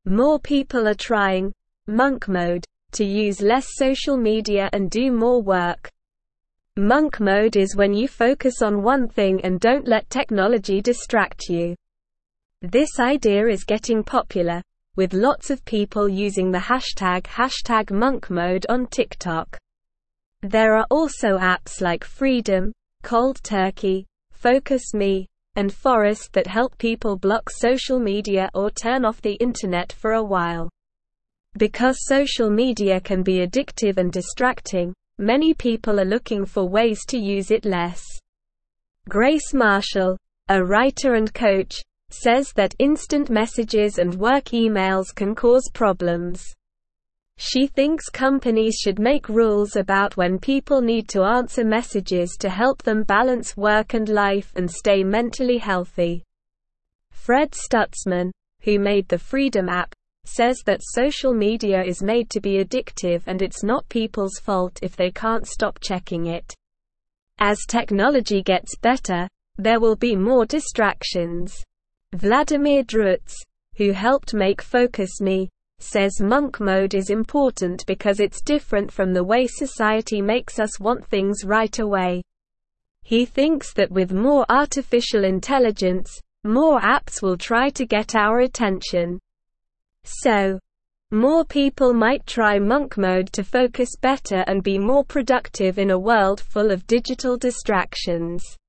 More people are trying monk mode to use less social media and do more work. Monk mode is when you focus on one thing and don't let technology distract you. This idea is getting popular, with lots of people using the hashtag monk mode on TikTok. There are also apps like Freedom, Cold Turkey, Focus Me, and Forest that help people block social media or turn off the internet for a while. Because social media can be addictive and distracting, many people are looking for ways to use it less. Grace Marshall, a writer and coach, says that instant messages and work emails can cause problems. She thinks companies should make rules about when people need to answer messages to help them balance work and life and stay mentally healthy. Fred Stutzman, who made the Freedom app, says that social media is made to be addictive and it's not people's fault if they can't stop checking it. As technology gets better, there will be more distractions. Vladimir Drutz, who helped make Focus Me, says monk mode is important because it's different from the way society makes us want things right away. He thinks that with more artificial intelligence, more apps will try to get our attention. So, more people might try monk mode to focus better and be more productive in a world full of digital distractions.